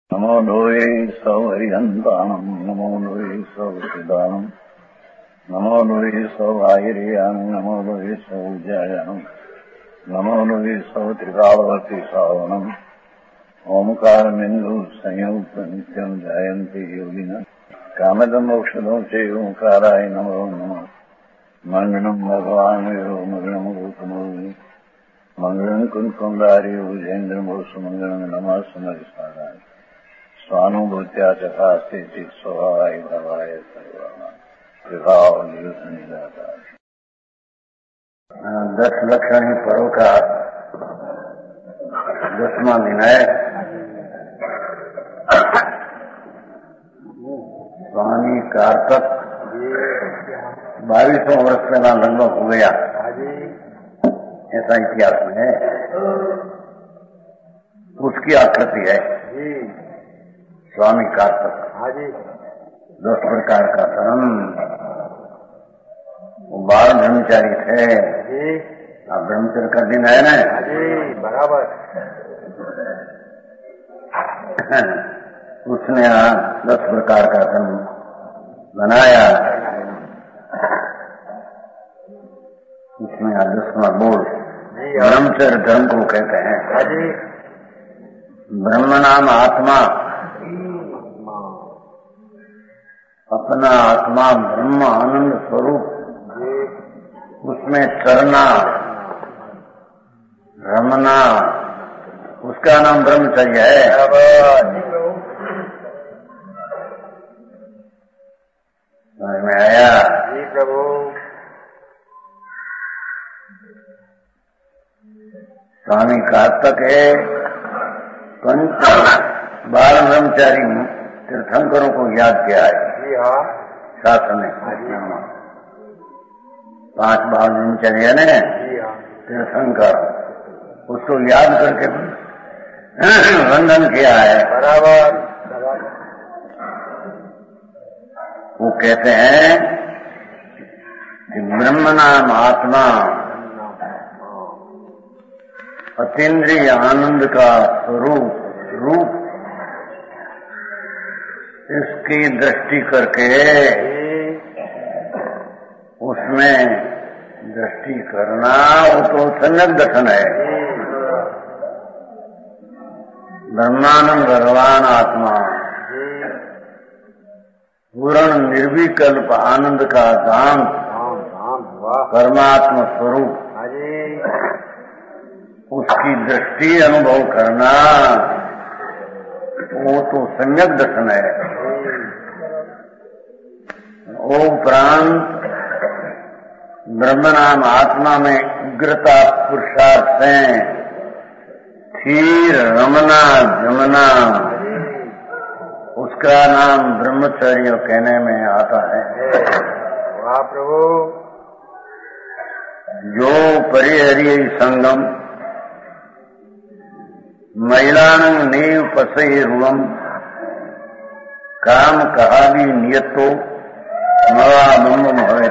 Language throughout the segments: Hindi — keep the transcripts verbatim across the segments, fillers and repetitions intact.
नमो लोये सौहरिहन्ताणम् नमो लोये सौहृदानम् नमो लोये सौभागिर्यानम् नमो लोये सौजायानम् नमो लोये सौत्रिकालवती सावनम् ओंकारमिन्दु संयुक्त नित्यम् जायन्ति योगिनः कामदम् मोक्षदम् च ओंकाराय नमो नमः मङ्गलम् भगवान् विरो मङ्गलम् गौतमोऽग्नि मङ्गलम् कुन्कुण्डारि भुजेन्द्रमोसुमङ्गलम् नमः समरिसाराय स्वानुभूत्या चकास्ते स्वभावाय भवाय सर्वाणाम् विभाव नियुक्त निराकार। दस लक्षणी पर्व का दसवां दिन है। स्वामी कार्तक बाईसों वर्ष पहला लगभग हो गया, ऐसा इतिहास में है। उसकी आकृति है स्वामी कार्तक। दस प्रकार का धर्म, वो बाल ब्रह्मचारी थे। अब ब्रह्मचर्य का दिन है ना, बराबर। उसने दस प्रकार का धर्म बनाया। उसमें दसवां बोल ब्रह्मचर्य धर्म को कहते हैं। ब्रह्म नाम आत्मा, अपना आत्मा ब्रह्म आनंद स्वरूप, उसमें चरना रमना, उसका नाम ब्रह्मचर्य है। समझ में आया? जी प्रभु। स्वामी कार्तक है पंच बाल ब्रह्मचारी तीर्थंकरों को याद किया है शास्त्र में। पांच बाल ब्रह्मचर्य ने तीर्थंकर, उसको याद करके वंदन किया है। बराबर। वो कहते हैं कि ब्रह्म नाम आत्मा अतीन्द्रिय आनंद का स्वरूप रूप, इसकी दृष्टि करके उसमें दृष्टि करना, वो तो सम्यक दर्शन है। ब्रह्मानंद भगवान आत्मा पूर्ण निर्विकल्प आनंद का धाम परमात्मा स्वरूप, उसकी दृष्टि अनुभव करना, वो तो सम्यक दर्शन है। उपरांत ब्रह्म नाम आत्मा में उग्रता पुरुषार्थ है, थीर रमना जमना, उसका नाम ब्रह्मचर्य कहने में आता है। वाह प्रभु। जो परिहरिय संगम महिलानंग नीव पसई रुवम काम कहा भी नियतो मवा मम्म हवे।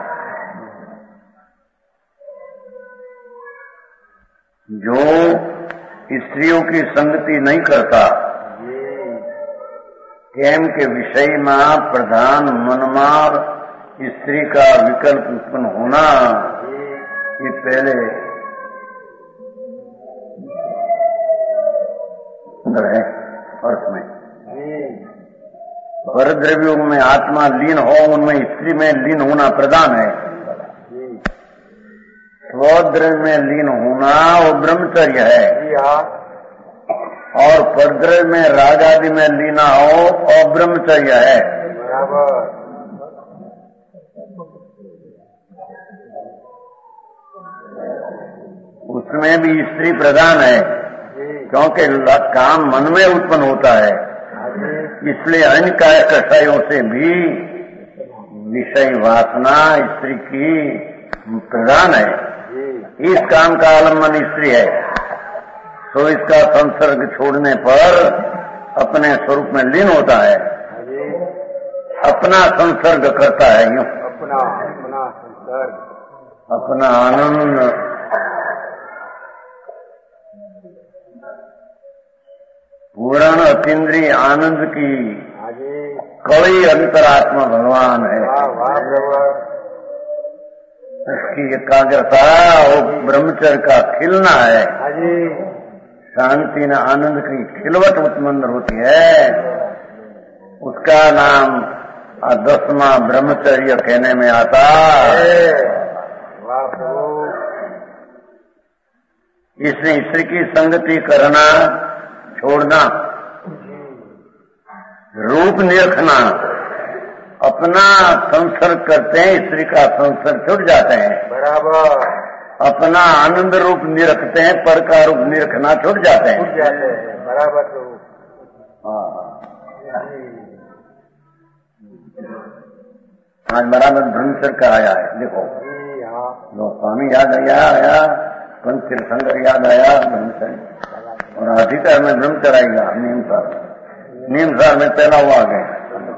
जो स्त्रियों की संगति नहीं करता, केम के विषय में प्रधान मनमार स्त्री का विकल्प उत्पन्न होना, ये पहले है अर्थ में। परद्रव्यों में आत्मा लीन हो, उनमें स्त्री में लीन होना प्रधान है। स्वद्रव्य में लीन होना वो ब्रह्मचर्य है, और परद्रव्य में राग आदि में लीना हो और ब्रह्मचर्य है। बराबर। उसमें भी स्त्री प्रधान है, क्योंकि काम मन में उत्पन्न होता है, इसलिए अन्य काय कषायों से भी विषय वासना स्त्री की प्रधान है। इस काम का आलम्बन स्त्री है, तो इसका संसर्ग छोड़ने पर अपने स्वरूप में लीन होता है, अपना संसर्ग करता है। यूं अपना अपना संसर्ग, अपना आनंद, पूर्ण अतीन्द्रिय आनंद की हाँ जी कवि अंतरात्मा भगवान है। वाह वाह प्रभु उसकी एकाग्रता और ब्रह्मचर्य का खिलना है। हाँ जी शांति न आनंद की खिलवट उत्पन्न होती है। उसका नाम दसवां ब्रह्मचर्य कहने में आता है। वाह प्रभु इसलिए स्त्री की संगति करना छोड़ना, रूप निरखना, अपना संसर्ग करते हैं, स्त्री का संसर्ग छूट जाते हैं। बराबर अपना आनंद रूप निरखते हैं, पर का रूप निरखना छूट जाते हैं। छूट जाते हैं। बराबर प्रभु आज बराबर ब्रह्मचर्य का आया है। देखो जी हाँ लो स्वामी याद आया आया पंच तीर्थंकर याद आया ब्रह्मचर्य, और अधिकार में ब्रह्मचर्य आएगा। नीम सार नीम सार में पहला हुआ आ गया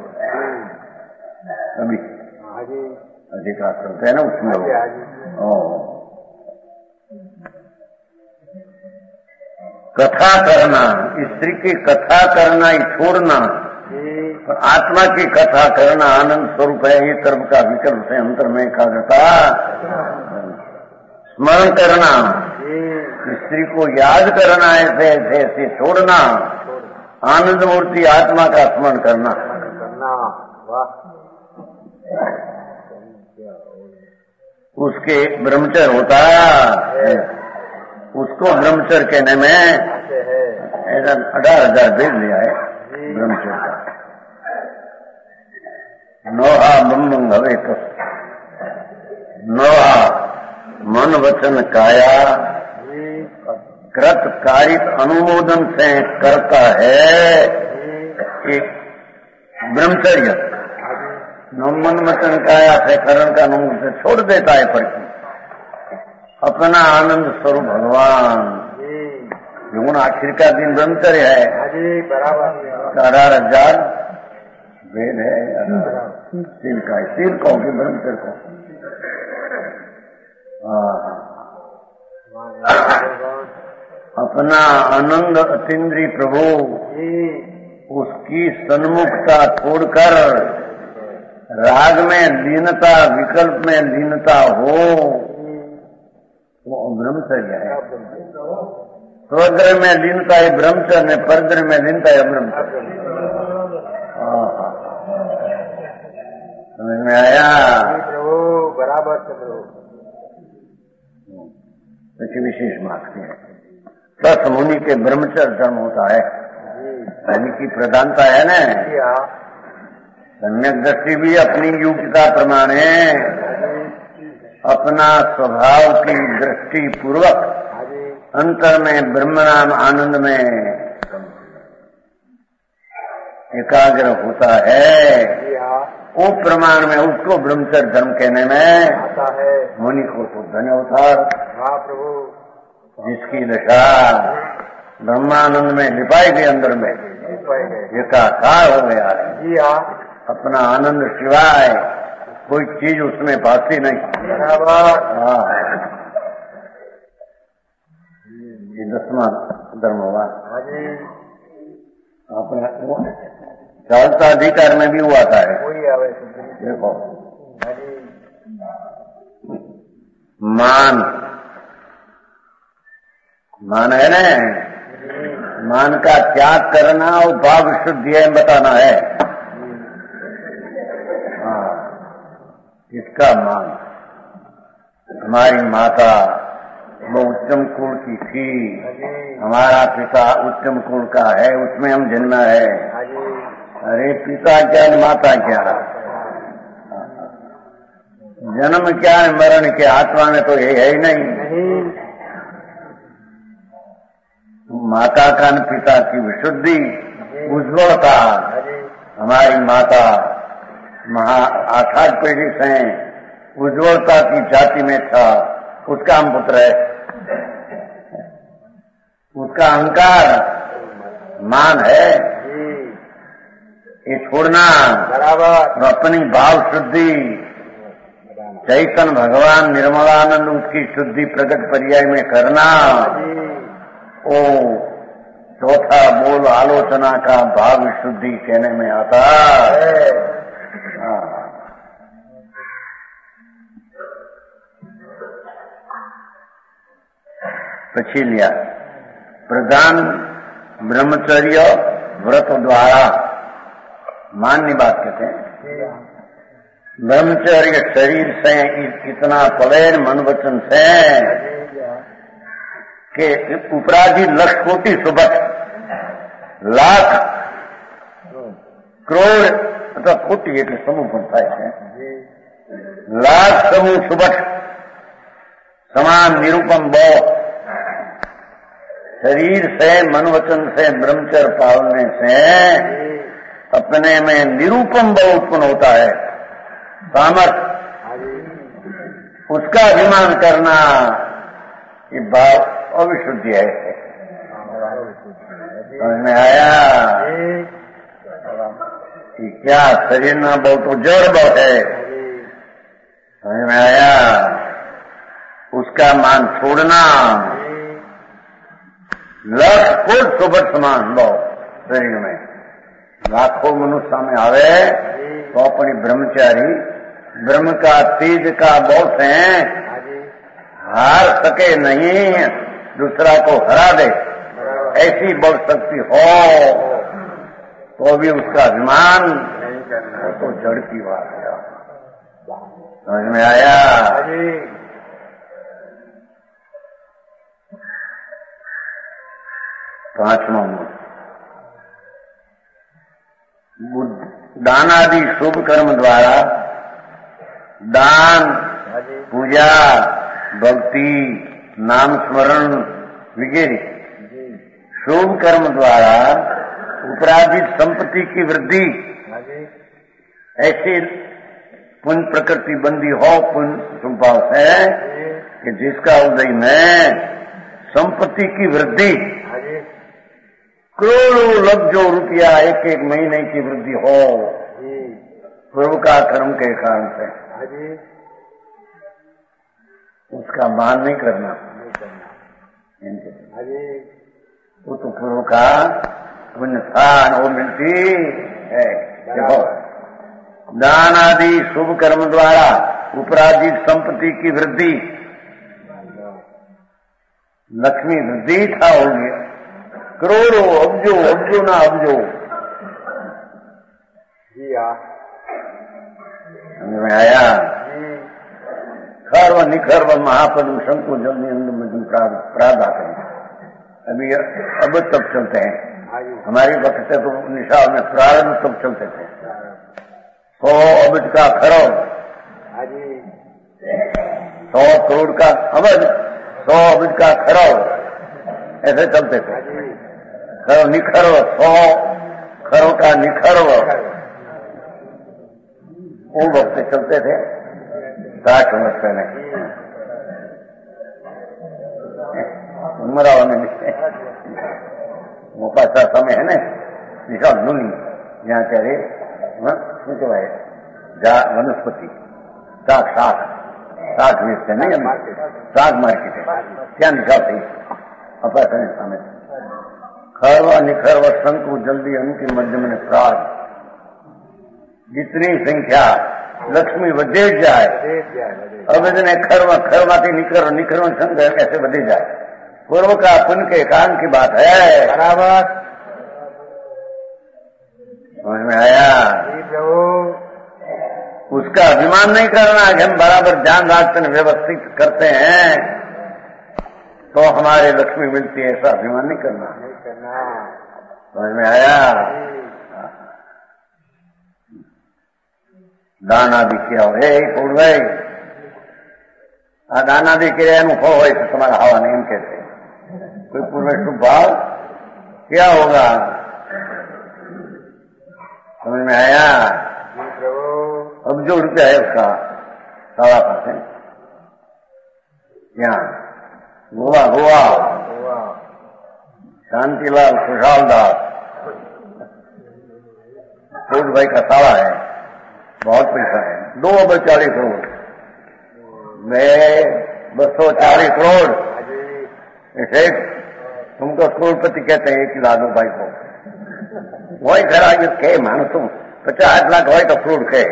अभी हाँ जी अधिकार करते हैं ना उसमें। हाँ जी ओ कथा करना, स्त्री की कथा करना ही छोड़ना, जी आत्मा की कथा करना आनंद स्वरूप है। ये कर्म का विकल्प से अंतर में एकाग्रता स्मरण करना, जी स्त्री को याद करना, ऐसे ऐसे ऐसे छोड़ना, आनंद मूर्ति आत्मा का स्मरण करना। करना वाह उसके ब्रह्मचर्य होता है। उसको ब्रह्मचर्य कहने में ऐसे है ऐसा अठारह हजार भेज लिया है ब्रह्मचर्य का। नोहा बम्बंग हवे कस नोहा मन वचन काया जी कृत कारित अनुमोदन से करता है एक ब्रह्मचर्य। नो मन वचन काया से करण का अनुमोदन से छोड़ देता है पर अपना आनंद स्वरूप भगवान। जी गुण आखिर का दिन ब्रह्मचर्य है। हाँ जी बराबर अठारह हजार वेद है। सील का है, सील कहो कि ब्रह्मचर्य को। अपना आनंद अतीन्द्रिय प्रभु जी उसकी सन्मुखता छोड़कर राग में लीनता, विकल्प में लीनता हो, वो ब्रह्मचर्य है। स्वग्रह में लीनता है ब्रह्मचर्य, में परग्रह में लीनता है ब्रह्मचर्य। समझ में आया? प्रभु बराबर से प्रभु इसकी विशेष मांगते हैं। दस मुनि के ब्रह्मचर्य धर्म होता है, यानी की प्रधानता है ना। सम्यक दृष्टि भी अपनी योग्यता प्रमाणे अपना स्वभाव की दृष्टि पूर्वक अंतर में ब्रह्म नाम आनंद में एकाग्र होता है। वो प्रमाण में उसको ब्रह्मचर्य धर्म कहने में आता है। मुनि को तो धन्य अवतार प्रभु जिसकी दशा ब्रह्मानंद में लिपाई गई, अंदर में एकाकार हो गया है। जी हाँ अपना आनंद सिवाय कोई चीज उसमें भाती नहीं। हाँ ये दसवां धर्म हुआ। अपना चालता अधिकार में भी हुआ था। देखो मान मान है ना, मान का त्याग करना और भाव शुद्धि है बताना है। हाँ इसका मान, हमारी माता वो उत्तम कुल की थी, हमारा पिता उत्तम कुल का है, उसमें हम जन्मा है। अरे पिता क्या माता क्या, जन्म क्या है मरण क्या, आत्मा में तो ये है ही नहीं। माता का पिता की विशुद्धि उज्ज्वलता, हमारी माता महा आठाठ पीढ़ी से उज्ज्वलता की जाति में था, उसका हम पुत्र है। उसका अहंकार मान है, ये छोड़ना बराबर। अपनी भाव शुद्धि चैतन्य भगवान निर्मलानंद उसकी शुद्धि प्रकट पर्याय में करना, ओ चौथा बोल आलोचना का भाव शुद्धि कहने में आता है। પછી लिया प्रधान ब्रह्मचर्य व्रत द्वारा मान्य बात कहते हैं। ब्रह्मचर्य शरीर से इतना पलेन मन वचन से કે ઉપરાજી લક્ષ કોટી સુબત લાખ કરોડ અથવા કોટી એટલે સમૂહ પણ થાય છે। લાખ સમૂહ સુબત समान निरूपम बो शरीर से मन वचन से ब्रह्मचर्य पालने से अपने में निरूपम बो उत्पन्न होता है, सामर्थ। उसका अभिमान करना ये भाव अविशुद्धि है। समझ में आया कि क्या शरीर ना बहुत तो जड़ बहुत है। समझ में आया, उसका मान छोड़ना। लक्ष्य कोट सुबह समान लो शरीर में लाखों मनुष्य सामने आवे तो अपनी ब्रह्मचारी ब्रह्म का तेज का बहुत है, हार सके नहीं, दूसरा को हरा दे, ऐसी बल शक्ति हो तो भी उसका अभिमान तो जड़ की बात है। समझ में आया? पांचवा दान आदि शुभ कर्म द्वारा दान, पूजा, भक्ति, नाम स्मरण वगैरह शुभ कर्म द्वारा उपराजित संपत्ति की वृद्धि, ऐसी पुण्य प्रकृति बंदी हो पुण्य स्वभाव से कि जिसका उदय में संपत्ति की वृद्धि करोड़ों लक्षों रुपया एक एक महीने की वृद्धि हो पूर्व का कर्म के कारण से, उसका मान नहीं करना। वो तो पूर्व का पुण्य स्थान वो मिलती है। देखो, दान आदि शुभ कर्म द्वारा उपराजित संपत्ति की वृद्धि, लक्ष्मी वृद्धि था हो गया, करोड़ों अब्जो अब्जो ना अब्जो। समझ में आया? खर्व निखर्व महापद शंकु जल्दी अंदर प्राधा करें। अभी अब तब चलते हैं, हमारी वक्त से तो निशा में प्रारंभ तब चलते थे। सौ अबज का खरव, सौ करोड़ का अबज, सौ अबज का खरव, ऐसे चलते थे। खरव निखर्व, सौ खरव का निखर्व, वो वक्त चलते थे साठ वर्ष पहले। उमरा में वो पासा समय है ना निशाल नुनी यहाँ ત્યારે શું કહેવાય વનસ્પતિ શાક શાક શાક વેચશે નહીં, શાક માર્કેટ ત્યાં નિશાળ થઈ અપાસને સામે खरवा निखरवा शंकु जल्दी अंतिम मध्यम ने प्राग, जितनी संख्या लक्ष्मी बढ़े जाए अब इतने खरवा खरवा के निखर निखरवा शंकर ऐसे बढ़े जाए। पूर्व का पुण्य के कारण की बात है। बराबर समझ में आया? उसका अभिमान नहीं करना कि हम बराबर ध्यान रखते हैं, व्यवस्थित करते हैं तो हमारे लक्ष्मी मिलती है, ऐसा अभिमान नहीं करना। समझ में आया? दान आदि किया हो छोड़ भाई, आ दान आदि किया फल हो तो तुम्हारा हवा नहीं कहते। कोई पूर्व शुभ भाव क्या होगा? समझ में आया? अब जो रुपया है उसका सारा पास है यहाँ गोवा गोवा शांतिलाल खुशहाल दास सूट भाई का साला है, बहुत पैसा है, दो अबज चालीस करोड़ में बसो चालीस करोड़ ऐसे तुमको करोड़पति कहते हैं, एक ही ला दो भाई को, वही खरा जो कहे मानो तुम पचास लाख हो तो फ्रूट कहे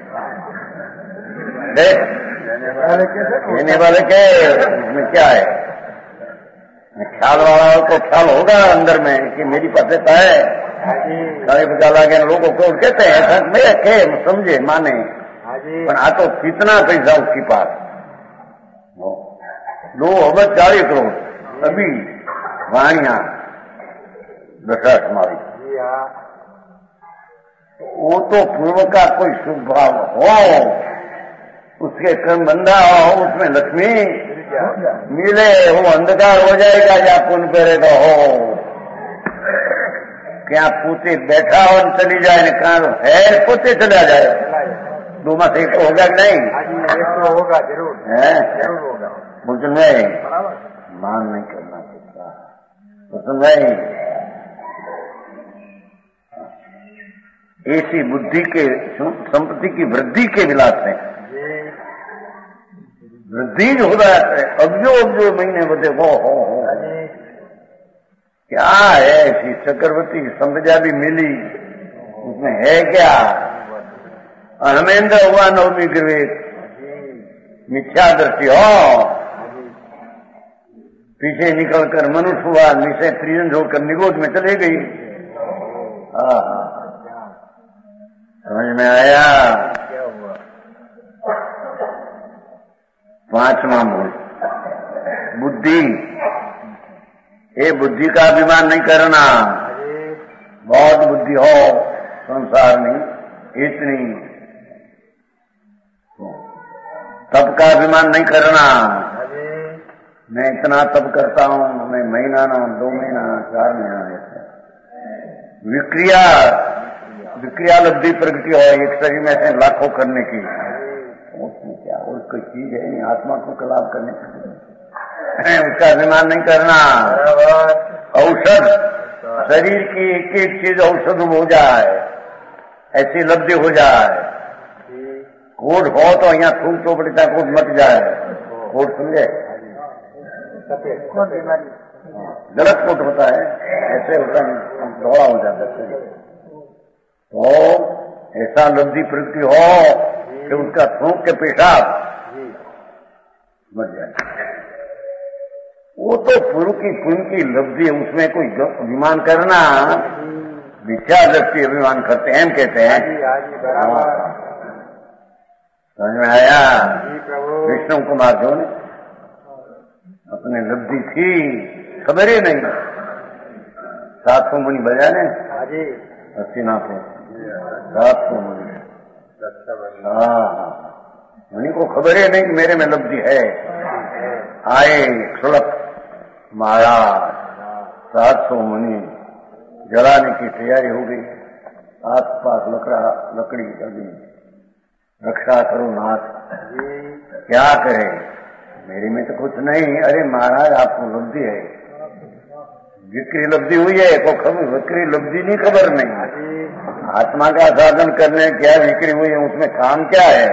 देख कहने वाले के उसमें क्या है, ख्याल वाला को ख्याल होगा अंदर में कि मेरी पात्रता है, साढ़े पचास लाख लोगों को कहते हैं ऐसा मेरे के समझे माने, पर आ तो कितना पैसा उसके पास, दो अबज चालीस करोड़ अभी वाणिया दशा हमारी, वो तो पूर्व का कोई शुभ भाव हो, उसके कर्म बंधा हो, उसमें लक्ष्मी मिले, वो अंधकार हो जाएगा या पुण्य करेगा हो, क्या पूते बैठा हो चली जाए, कहा है पोते चला जाए, दो मास एक तो होगा कि नहीं, एक तो होगा जरूर है जरूर होगा, बोल नहीं मान नहीं करना पड़ता, तो नहीं ऐसी बुद्धि के संपत्ति की वृद्धि के विलास में वृद्धि जो हो रहा है, अब जो अब जो महीने बदे वो हो हो क्या है, ऐसी चक्रवर्ती की संपदा भी मिली, उसमें है क्या, हमेंद्र हुआ नवमी विवेक मिथ्या दृष्टि हो, पीछे निकलकर मनुष्य हुआ, निशे त्रिजन जोड़कर निगोद में चले गई, समझ में आया। पांचवा मूल बुद्धि, ये बुद्धि का अभिमान नहीं करना, बहुत बुद्धि हो संसार में इतनी, तब का अभिमान नहीं करना, मैं इतना तब करता हूं, मैं महीना ना दो महीना चार महीना ऐसे विक्रिया विक्रिया लब्धि प्रगति हो, एक शरीर में से लाखों करने की, उसमें क्या और कोई चीज है नहीं, आत्मा को कलाप करने की, उसका अभिमान नहीं करना। औषध शरीर की एक एक चीज औषध हो जाए, ऐसी लब्धि हो जाए, कोड हो तो यहाँ थूक तो पड़ता कोड मट जाए, कोड समझे गलत कोड होता है, ऐसे होता है धोड़ा हो जाता है, तो ऐसा लब्धि प्रगति हो कि उसका थूक के पेशाब मर जाए, वो तो पूर्व की पुण्य की लब्धि है, उसमें कोई अभिमान करना मिथ्या दृष्टि अभिमान करते हैं, हम कहते हैं। समझ में आया। विष्णु कुमार जो ने अपने लब्धि थी खबर ही नहीं, सात सौ मुनि बजाने हस्तिनाथ है, सात सौ मुनि, हाँ मुनि को खबर ही नहीं मेरे में लब्धि है। आए सुलभ महाराज, सात सौ मुनि जलाने की तैयारी हो गई, आस पास लकड़ा लकड़ी लगी, रक्षा करो नाथ, क्या करे मेरे में तो कुछ नहीं। अरे महाराज आपको लब्धि है, विक्री लब्धि हुई है, को खबर विक्री लब्धि नहीं खबर नहीं, आत्मा का साधन करने क्या विक्री हुई है, उसमें काम क्या है,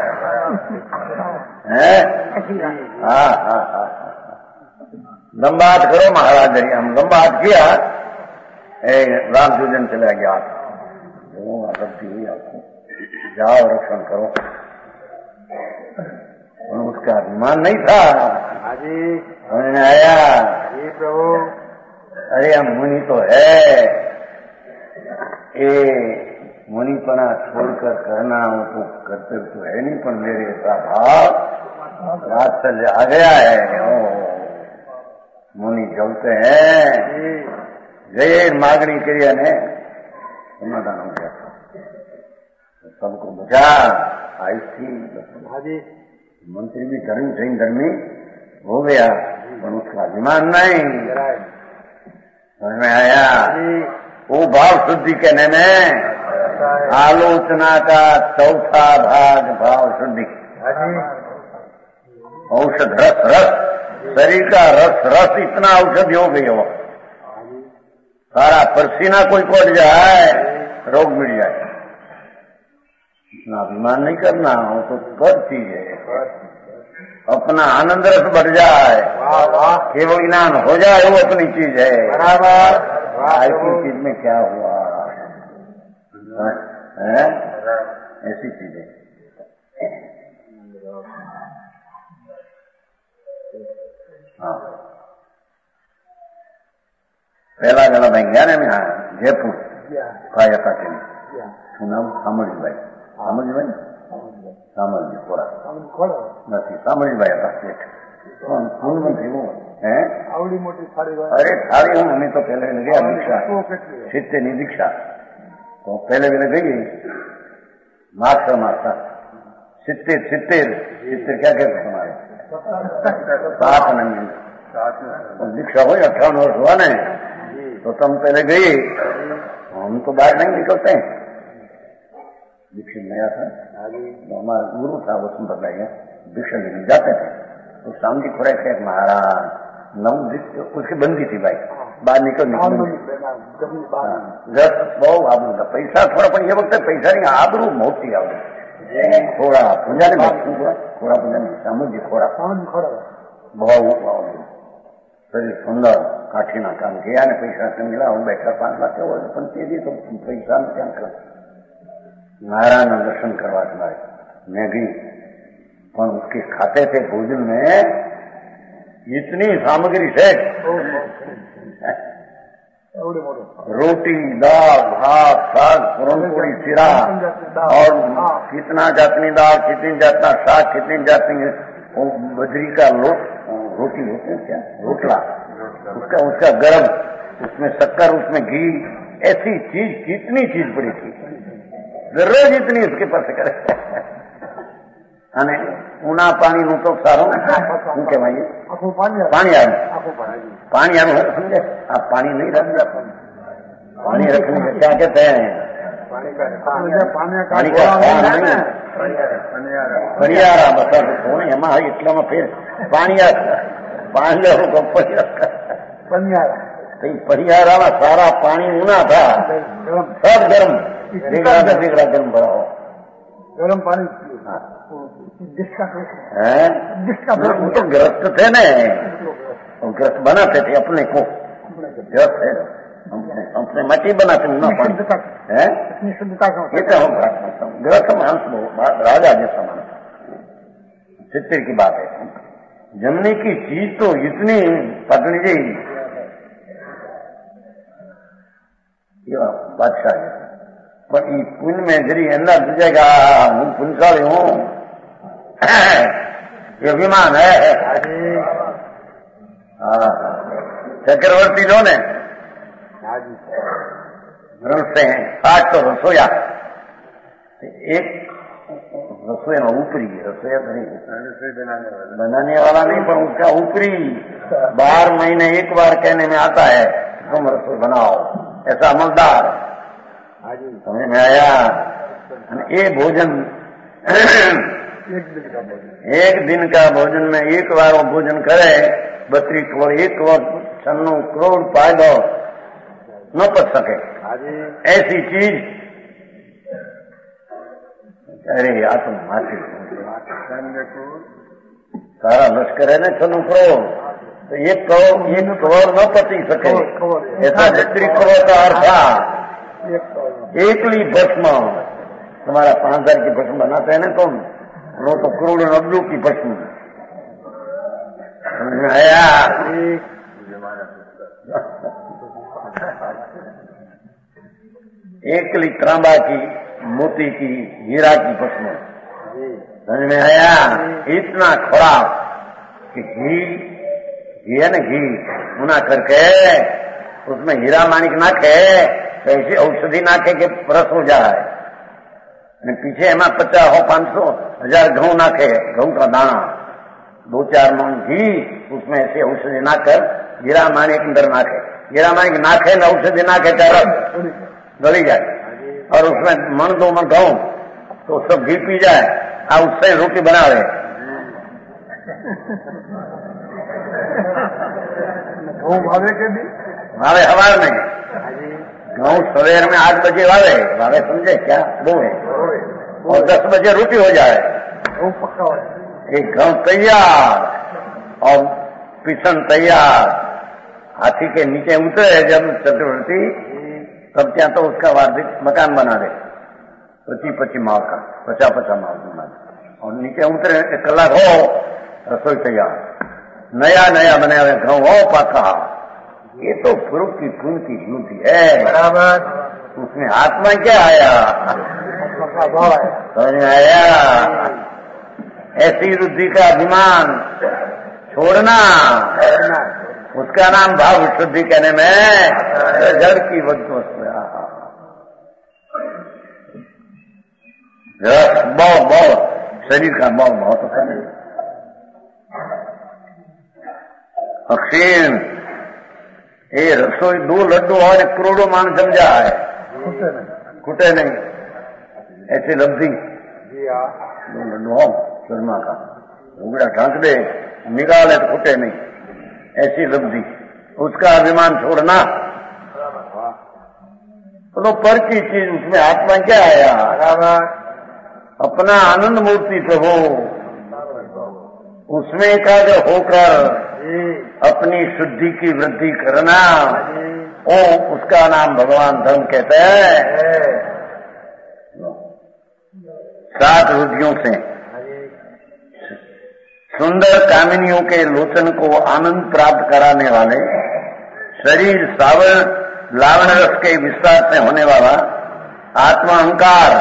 हैं? हाँ हाँ हाँ लंबा हाथ करो महाराज, हम लंबा हाथ किया, राम पूजन चला गया, लब्धि हुई आपको, जाओ रक्षण करो, उसका अभिमान नहीं था। समझ में आया। प्रभु अरे हम मुनि तो है, ये मुनिपना छोड़कर करना वो तो कर्तव्य तो है नहीं, पर मेरे ऐसा भाव वात्सल्य आ गया है, ओ मुनि चलते हैं, जय मागणी क्रिया ने समाधान हो गया, सबको बचा आई थी। मंत्री भी धर्मी सही धर्मी हो गया, पर उसका अभिमान नहीं। समझ में आया। वो भाव शुद्धि कहने में आलोचना का चौथा भाग भाव शुद्धि, औषध रस रस शरीर का रस रस इतना औषधि हो गई हो, सारा पसीना कोई पड़ जाए रोग मिट जाए, इतना अभिमान नहीं करना, वो तो कर चीज है। अपना आनंद रस बढ़ जाए, वाह वाह, केवल ज्ञान हो जाए, वो अपनी चीज है। बराबर, वाह ऐसी प्रभु, चीज में क्या हुआ है? ऐसी चीजें हाँ। पहला जरा मैं गया ने मैं जयपुर फायर अकेडमी, नाम સામળજીભાઈ, સામળજીભાઈ સામળજી ખોરા નથી, સામળજીભાઈ હતા શેઠ, ફૂલ નથી હું હે આવડી મોટી થાળી હોય. અરે થાળી હું અમે તો પહેલે ગયા દીક્ષા સિત્તેર ની દીક્ષા તો પહેલે પહેલે ગઈ માસ્ટર માસ્ટર સિત્તેર સિત્તેર સિત્તેર ક્યાં कहते तुम्हारे सात नहीं दीक्षा हुई अट्ठावन वर्ष हुआ ना तो तुम पहले गई, हम तो बाहर नहीं निकलते हैं। दीक्षित नया था तो हमारा गुरु था वो सुन बताइए दीक्षा लेने जाते थे तो शाम जी खुराक थे महाराज नव उसकी बंदी थी भाई बाहर निकल निकल बहु आबरू था पैसा थोड़ा पण ये वक्त पैसा नहीं आबरू मोटी आबरू खोड़ा पूजा ने खोड़ा पूजा ने सामू जी खोड़ा बहु शरीर सुंदर काठीना काम किया ने पैसा से मिला हूँ बैठा पांच लाख के पण तेजी तो पैसा में क्या कर नारायण दर्शन करवा तुम्हारे मैं गई पर उसके खाते थे भोजन में इतनी सामग्री है, रोटी दाल भात साग पूरी सिरा और कितना जातनी दाल कितनी जातना साग कितनी जातनी वो बजरी का लोट रोटी होते हैं क्या रोटला उसका उसका गरम उसमें शक्कर उसमें घी ऐसी चीज कितनी चीज पड़ी थी रोज इतनी उसके पास करे અને ઉના પાણીનું તો સારું શું કહેવાય પાણી આવ્યું पानी आने समझे आप पानी नहीं रखना पानी रखने से क्या कहते हैं पानी का परियारा बता कौन एमा इतना में फिर पानी पानी परियारा में सारा पानी ऊना था सब गर्म बिगड़ा बिगड़ा गर्म भरा हो गरम पानी है वो तो ग्रस्त थे न ग्रस्त बनाते थे अपने को ग्रस्त है अपने मटी बनाते ना पानी है ये तो हम ग्रस्त मांस राजा जैसा मानस चित्र की बात है। जमने की चीज तो इतनी पकड़ी गई बादशाह पर पुण्य में जरी अंदर बुझेगा हूँ पुण्यशाली हूँ ये अभिमान है। चक्रवर्ती जो ने रमते हैं साठ तो रसोया एक रसोई में ऊपरी रसोया नहीं बनाने वाला नहीं पर उसका ऊपरी बारह महीने एक बार कहने में आता है तुम रसोई बनाओ ऐसा अमलदार समझ में आया। ये भोजन एक दिन का भोजन में एक बार वो भोजन करे बत्री करोड़ एक करोड़ छन्नू करोड़ पाए दो न पच सके ऐसी चीज। अरे या तुम माची सारा लश्कर है ना छन्नू करोड़ तो एक करोड़ एक करोड़ न पची सके ऐसा बत्री करोड़ का अर्थ था एकली भस्म तुम्हारा पांच हजार की भस्म बनाते हैं ना तुम वो तो करोड़ों अब्दू की भस्म आया। एकली तांबा की मोती की हीरा की भस्म समझ में आया। इतना खुराक कि घी घी है ना घी मुना करके उसमें हीरा मानिक नाखे ऐसी औषधि नाखे के रस हो जाए पीछे एम पचास हो पांच सौ हजार गेहूं नाखे गेहूं का दाना दो चार मन घी उसमें ऐसे औषधि नाकर हीरा मानिक अंदर नाखे हीरा मानिक नाखे न औषधि नाखे चार गली जाए और उसमें मन दो मन गेहूं तो सब घी पी जाए आ उससे रोटी बनावे भावे के भी भावे हवार में गेहूं सवेर में आठ बजे वावे भावे समझे क्या वो है और दस बजे रोटी हो जाए एक गांव तैयार और पिछन तैयार, हाथी के नीचे उतरे जब चक्रवर्ती, तब क्या तो उसका वार्षिक मकान बना दे, पच्चीस पच्चीस माल का, पचास पचास माल बना दे, और नीचे उतरे एक कलाक हो रसोई तैयार, नया नया बनाया हुआ गाँव हो पाका। ये तो फुरुक की खून की युद्धि है बराबर। उसमें आत्मा क्या आया, समझ में आया? ऐसी रुद्धि का अभिमान छोड़ना, उसका नाम भाव शुद्धि कहने में जड़ की वस्तु बहुत बहुत शरीर का बहुत बहुत होता है। अक्षीण ये रसोई दो लड्डू और एक करोड़ों मान समझा है, खुटे नहीं, ऐसे लब्धी दो लड्डू हो शर्मा का उगड़ा ढांक दे निकाले तो खुटे नहीं, ऐसी लब्धी, उसका अभिमान छोड़ना। तो पर की चीज उसमें आत्मा क्या आया, अपना आनंद मूर्ति प्रभु, उसमें एकाग्र होकर अपनी शुद्धि की वृद्धि करना, ओ उसका नाम भगवान धर्म कहते हैं। सात रुधियों से सुंदर कामिनियों के लोचन को आनंद प्राप्त कराने वाले, शरीर सावर लावण रस के विस्तार से होने वाला आत्मा अहंकार,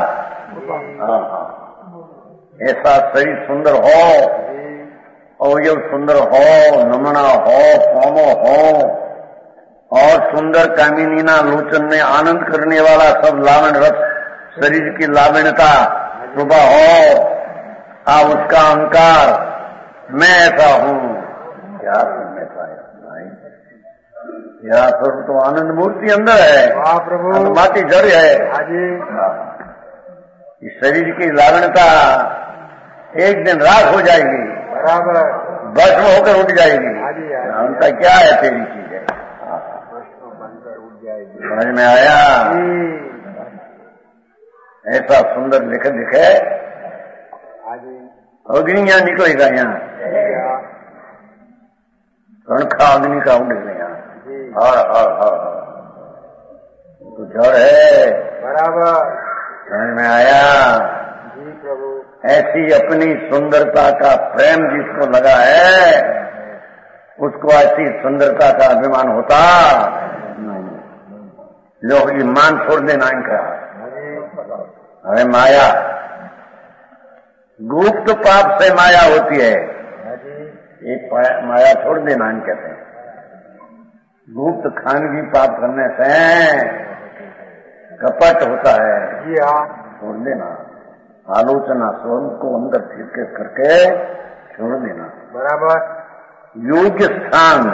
ऐसा शरीर सुंदर हो, अवयव सुंदर हो, नमना हो, कोमो हो, और सुंदर कामिनीना लोचन में आनंद करने वाला सब लावण रस, शरीर की लावण्यता सुबह हो, आ उसका अहंकार मैं ऐसा हूं, क्या सुनने पाया यह सब तो आनंद मूर्ति अंदर है, प्रभु माटी जड़ है। इस शरीर की लावण्यता एक दिन रात हो जाएगी, बराबर भस्म होकर उठ जाएगी। जानता क्या है तेरी चीज है, समझ में आया? ऐसा सुंदर लिख दिखे, अग्नियां निकलेगा यहाँ, कणखा अग्नि का उड़ेगा यहाँ, हर हर हर तो जड़ है, बराबर समझ में आया? जी प्रभु। ऐसी अपनी सुंदरता का प्रेम जिसको लगा है, उसको ऐसी सुंदरता का अभिमान होता लोग ईमान छोड़ देना इनका। अरे माया, गुप्त पाप से माया होती है, एक माया छोड़ देना इन कहते हैं। गुप्त खानगी पाप करने से कपट होता है, जी हाँ, छोड़ देना। आलोचना स्वरूप को अंदर फिर करके छोड़ देना, बराबर। योग्य स्थान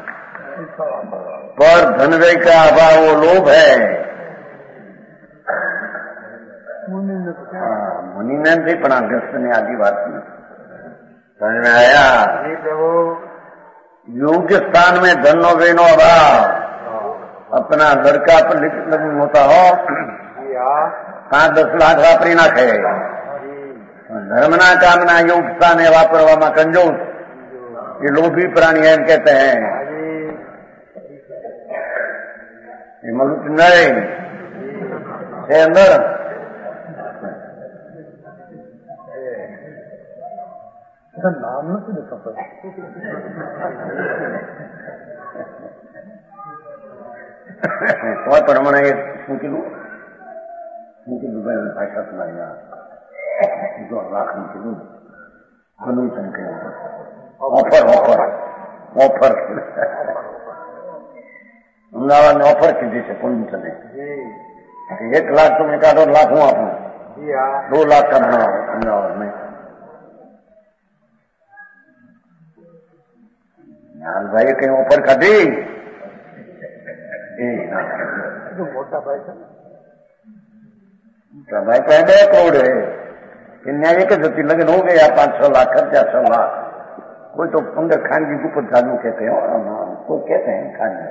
पर धनवय का अभाव वो लोभ है। मुनि ने भी पढ़ा, ग्रस्त ने आदिवासी, समझ में आया? जी प्रभु। योग्य स्थान में धनो वेनो अभाव, अपना लड़का पर लग्न होता हो, कहाँ दस लाख वापरी ना खे, धर्मना कामना योग स्थान है वापरवा कंजूस, ये लोभी प्राणी है कहते हैं। ये मनुष्य नहीं है अंदर, नाम नहीं देखा और परमाणु किलो भाषा सुनाया जो लाख किलो अनुसन के ऑफर ऑफर ऑफर अमदावाद ने ऑफर की जैसे पुण्य ने एक लाख तुमने कहा दो लाख हूँ आपने दो लाख का बना अमदावाद में। हाल भाई कहीं ऑफर का दी मोटा भाई मोटा भाई पहले करोड़ है कि न्याय के जति लगन हो गया पांच छह लाख खर्चा छह लाख। कोई तो पंद्रह खानगी गुप्त चालू कहते हो, कोई कहते हैं खानगी,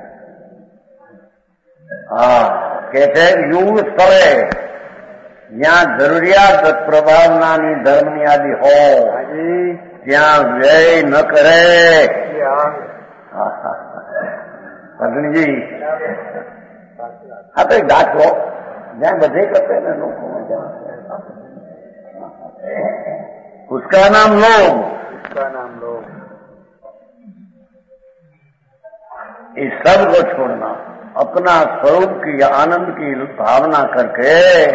हाँ कहते हैं युग स्थल यहाँ जरूरियात प्रभावना धर्मनी आदि हो ત્યાં વ્યય ન કરે. અગ્નિ જી આ તો એક દાખલો જ્યાં બધે કરते ને લોકો उसका नाम लोभ. उसका नाम लोभ. इस सब को छोड़ना, अपना स्वरूप की आनंद की भावना करके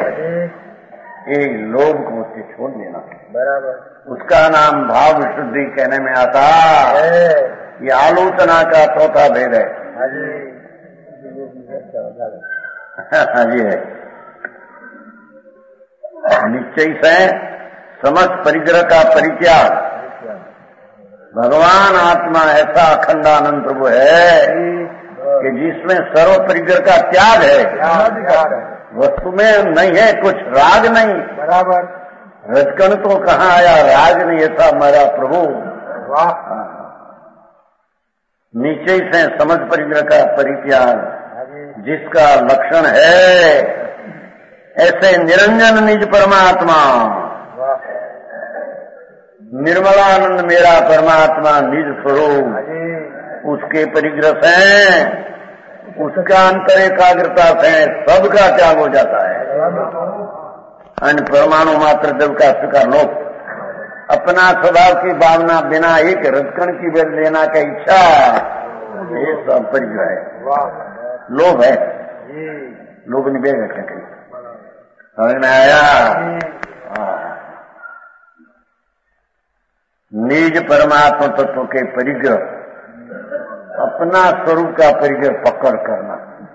एक लोभ को उससे छोड़ देना. बराबर. उसका नाम भाव विशुद्धि कहने में आता है. ये आलोचना का चौथा भेद है. हाँ जी है. निश्चय से समस्त परिग्रह का परित्याग. भगवान आत्मा ऐसा अखंडानंद प्रभु है कि जिसमें सर्व परिग्रह का त्याग है. वस्तु में नहीं है कुछ राग नहीं. बराबर. रजकन तो कहाँ आया, राग नहीं था हमारा प्रभु. वाह. निश्चय से समझ परिग्रह का परित्याग जिसका लक्षण है, ऐसे निरंजन निज परमात्मा, निर्मलानंद मेरा परमात्मा निज स्वरूप, उसके परिग्रह से, उसका अंतर एकाग्रता से सबका त्याग हो जाता है. अन्य परमाणु मात्र देव का स्वीकार लोभ. अपना स्वभाव की भावना बिना एक रजकण की बेल लेना का इच्छा, ये सब परिग्रह है. लोभ है. लोभ नहीं बेगा क्या कहीं समझ में आया. निज परमात्मा तत्व के परिग्रह, अपना स्वरूप का परिग्रह पकड़ करना.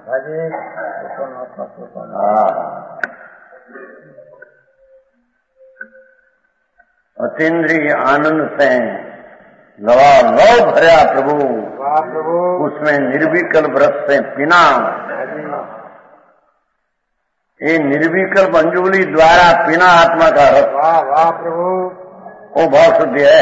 अतीन्द्रिय आनंद से लवालव भरा प्रभु, उसमें निर्विकल्प रस से पीना. ये निर्विकल्प अंजुली द्वारा पीना आत्मा का रस. वाह वाह प्रभु. वो भाव शुद्धि है.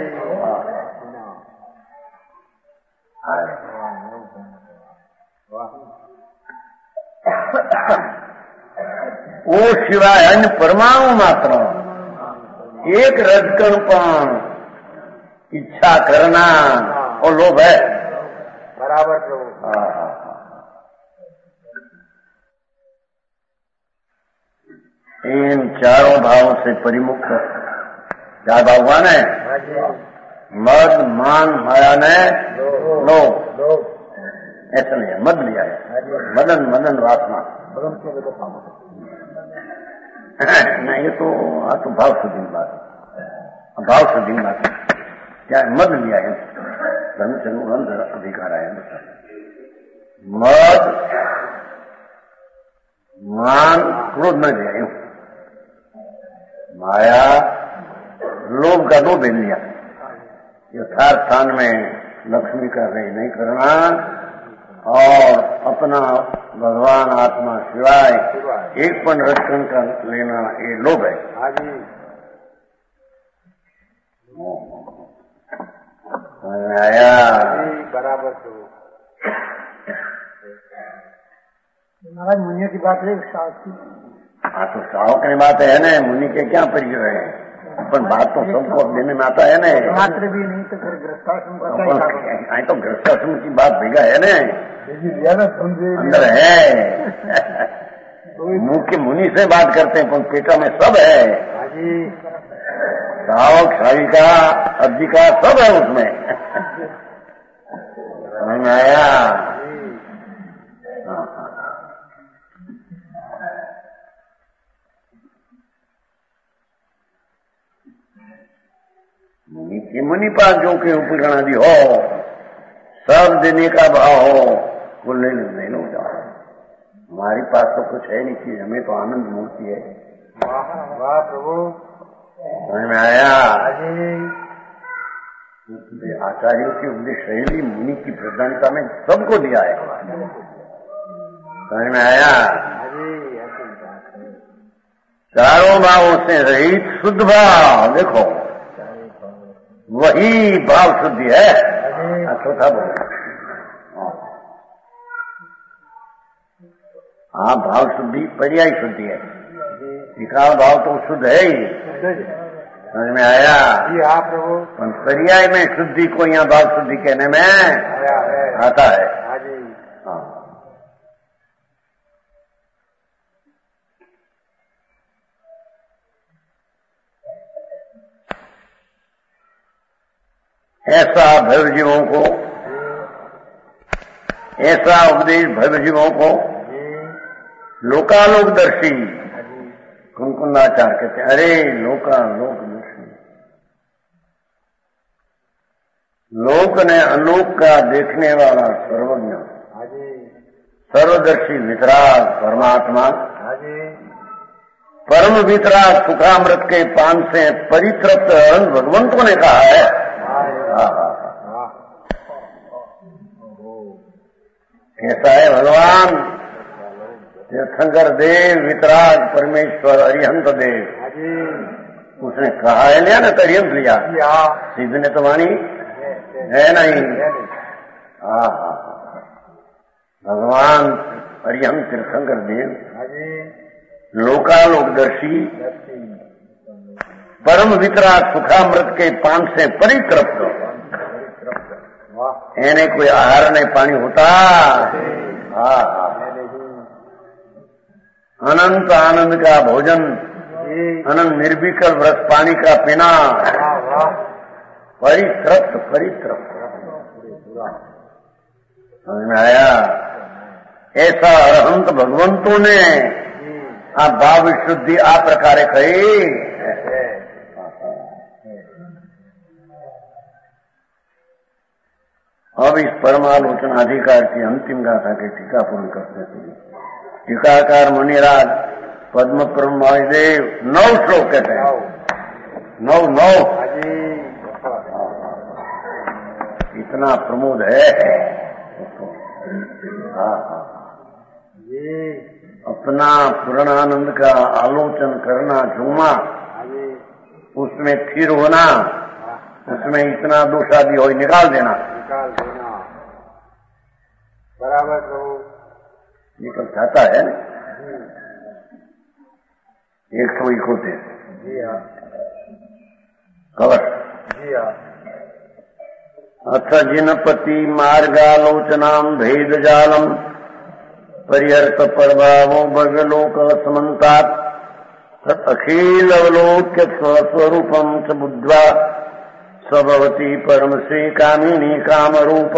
वो सिवाय अन्य परमाणु मात्र एक रजकण पर इच्छा करना और लोभ है. बराबर प्रभु. इन चारों भावों से परिमुक्त चार भाव हुआ ने, मद मान माया ने लोभ. ऐसा नहीं है. मद लिया है. मदन मदन वासना नहीं. ये तो आ तो भाव शुद्धि बात है. भाव शुद्धि बात है. क्या मद लिया है. धन चंद अधिकार आया. मद मान क्रोध न लिया. माया लोभ का दो बेन लिया. यथार्थ स्थान में लक्ष्मी का व्यय नहीं करना और अपना भगवान आत्मा सिवाय एक पण रक्षण का लेना, ये लोभ है. आया. बराबर. महाराज मुनिया की बात है. हाँ तो सावक की बात है ना. मुनि के क्या परिचय है. अपन बात तो सबको देने में आता है ना. मात्र भी नहीं तो फिर गृहस्थाश्रम का तो गृहस्थाश्रम की बात भेगा है ना. अंदर है. मुंह के मुनि से बात करते हैं पर पेटा में सब है. सावक साविका अधिकार सब है उसमें. समझ में आया. मुनि की मुनि पास जो के ऊपर आदि हो, सब देने का भाव हो, वो ले नहीं लो जाओ. हमारे पास तो कुछ है नहीं चीज. हमें तो आनंद मूर्ति है. वाह प्रभु. समझ में आया. आचार्यों की उपदेश शैली मुनि की प्रधानता में सबको दिया है. समझ में आया. चारों भावों से रहित शुद्ध भाव, देखो वही भाव शुद्धि है. चौथा बोलो. हाँ भाव शुद्धि पर्याय शुद्धि है. विकार भाव तो शुद्ध है ही. समझ में आया? जी हाँ प्रभु। पर्याय में शुद्धि को यहाँ भाव शुद्धि कहने में आया है। आता है। हाँ जी। हाँ। ऐसा भैव जीवों को, ऐसा उपदेश भैव जीवों को लोकालोकदर्शी कुंकुंदाचार्य कहते हैं। अरे लोकालोकदर्शी, लोक ने अलोक का देखने वाला सर्वज्ञ, सर्वदर्शी वितराग परमात्मा, परम वितराग सुखामृत के पान से परितृप्त भगवंतों ने कहा है। कैसा है भगवान? तीर्थंकर देव, वितराग परमेश्वर, अरिहंत देव, उसने कहा है लिया ना, तो अरिहंत लिया। सिद्ध ने तो वाणी है नहीं। हाँ हाँ, भगवान अरिहंत तीर्थंकर देव लोकालोकदर्शी, परम वितराग सुखामृत के पान से परितृप्त, એને કોઈ આહાર ને પાણી હોતા। हाँ अनंत आनंद का भोजन, अनंत निर्विकल्प रस पानी का पीना, परितृप्त परितृप्त। समझ में आया? ऐसा अरहंत भगवंतों ने आ भाव शुद्धि आ प्रकारे कही। अब इस परमालोचन अधिकार की अंतिम गाथा के टीका पूर्ण करते थे। टीकाकार मुनिराज पद्म प्रमदेव नौ श्लोक कहते हैं। नौ नौ इतना प्रमोद है। अपना पूर्णानंद का आलोचन करना, झूमा, उसमें फिर होना, उसमें इतना दोषादि हो निकाल देना, निकाल देना बराबर प्रभु। निकल जाता है ना एक सौ इकोतेर। जी हाँ। कवर। जी हाँ। अथ जिनपति मार्गालोचनाम भेद जालम परिहर्त प्रभावो भगलोक समन्तात् तत् अखिल अवलोक्य स्वस्वरूपम च बुद्ध्वा स्वभवती परम श्री कामिनी काम रूप।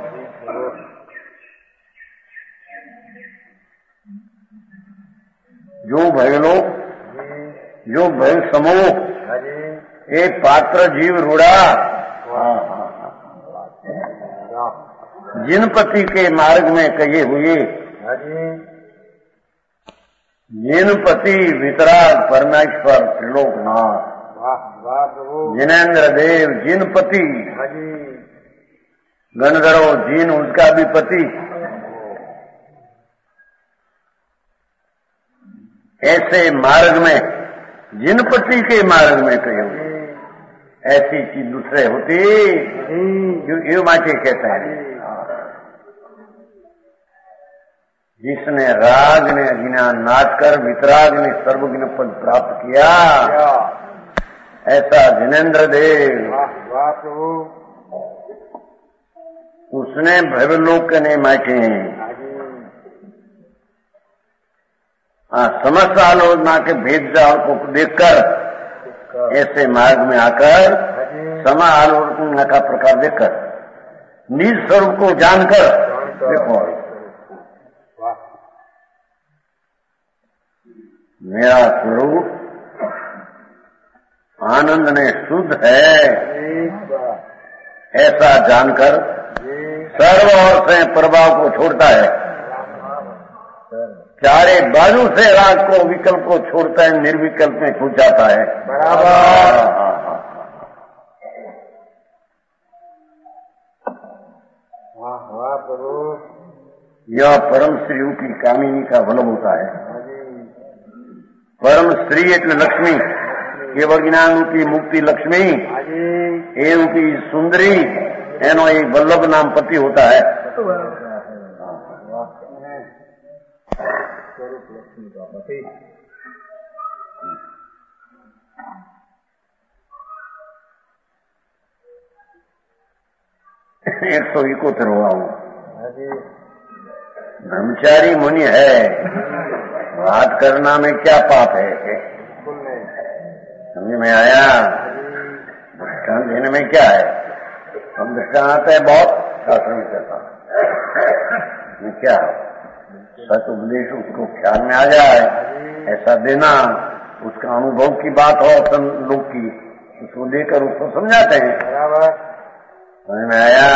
जो भयलोक, जो भय समूह, ये पात्र जीव रूढ़ा जिनपति के मार्ग में कहे हुए, जिनपति वितराग परमेश्वर त्रिलोकनाथ जिनेन्द्र देव, जिनपति गणधरो, जिन उसका भी पति, ऐसे मार्ग में, जिनपति के मार्ग में कहे हुए, ऐसी चीज दूसरे होती ये माटे कहते हैं। जिसने राग ने अज्ञान नाच कर वितराग ने सर्वज्ञ पद प्राप्त किया, ऐसा जिनेन्द्र देव, उसने भवलोक ने माटे समस्त आलोचना के भेद जाल को देखकर, ऐसे मार्ग में आकर समा आलोचना का प्रकार देखकर, निज स्वरूप को जानकर, देखो मेरा स्वरूप आनंद ने शुद्ध है, ऐसा जानकर सर्व ओर से प्रभाव को छोड़ता है, चारे बाजू से राग को, विकल्प को छोड़ता है, निर्विकल्प में छूट जाता है। बराबर। यह परम श्री की कामिनी का वल्लभ होता है। परम श्री એટલે લક્ષ્મી, કેવળ જ્ઞાન રૂપી મુક્તિ લક્ષ્મી, એ રૂપી સુંદરી, એનો એક વલ્લભ નામ પતિ होता है। एक सौ इकोतर हुआ हूँ। हाँ जी। ब्रह्मचारी मुनि है, बात करना में क्या पाप है? बिल्कुल नहीं। समझ में आया? दृष्टांत देने में क्या है? हम दृष्टांत है बहुत शास्त्र में कहता क्या सत उपदेश उसको ख्याल में आ जाए ऐसा देना, उसका अनुभव की बात हो अपन लोग की, उसको देकर उसको समझाते हैं। बराबर। समझ में आया?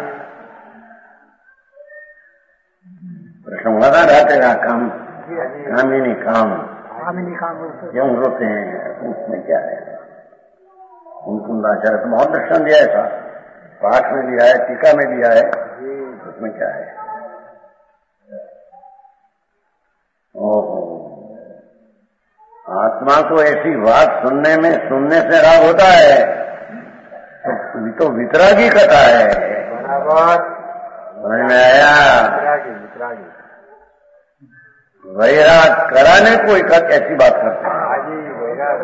प्रश्न हुआ था रहते का काम काम ही नहीं काम क्यों रोते हैं? उसमें क्या है? मुकुंदाचार्य तो बहुत दर्शन दिया है, था पाठ में दिया है, टीका में दिया है, उसमें क्या है? ओहो, आत्मा को ऐसी बात सुनने में सुनने से राग होता है तो तो वितरागी कथा है। बराबर। समझ में आया? वितरागी वितरागी वैराग कराने को एक ऐसी बात करते हैं। हाँ जी, वैराग।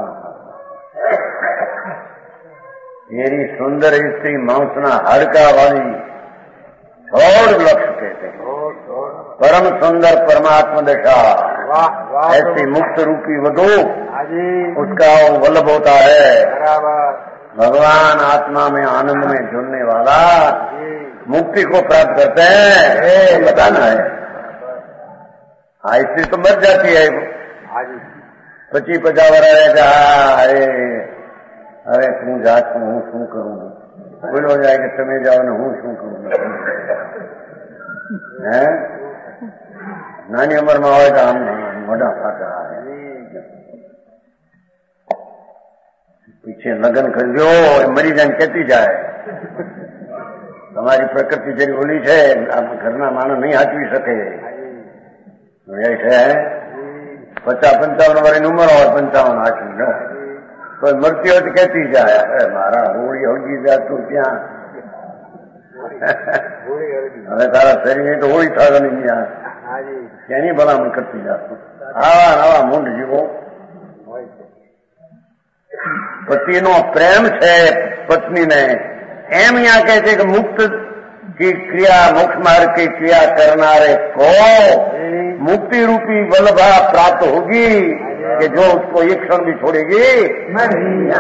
मेरी सुंदर स्त्री मांसना हड़का वाली छोड़ लक्ष्य कहते हैं, परम सुंदर परमात्मा दशा। वाह वाह। ऐसी मुक्त रूपी वधू, हाँ जी, उसका वो वल्लभ होता है। बराबर। भगवान आत्मा में आनंद में जुड़ने वाला जी, मुक्ति को प्राप्त करते हैं, बताना है। हाँ, स्त्री तो मर जाती है। हाँ जी, पची पचास वर्ष अरे अरे तू जात हूँ शू करूँ, बोल हो जाएगा તમે जाओ ने हूँ शू करूँ है। नानी उम्र में હોય તો આમ મોઢા ફાટા આવે, पीछे लगन करजो मरी जाने कहती जाए તમારી પ્રકૃતિ જેવી ઓલી છે, ઘરના માણસ નહીં હાચવી શકે છે। પચાસ પંચાવન વર્ષની ઉંમર હોય, પંચાવન હાચવી લો તો મરતી હોય તો કહેતી જાય અરે મારા હોળી હળગી જાતું ત્યાં, હવે તારા શરીર તો હોળી થવાની ત્યાં તેની ભલામણ કરતી જાતું। આવા આવા મૂંડ જીવો। પતિનો પ્રેમ છે પત્નીને, એમ यहाँ कहते कि मुक्त की क्रिया मोक्ष मार्ग की क्रिया करनारे को मुक्ति रूपी वल्लभा प्राप्त होगी कि जो उसको एक क्षण भी छोड़ेगी नहीं।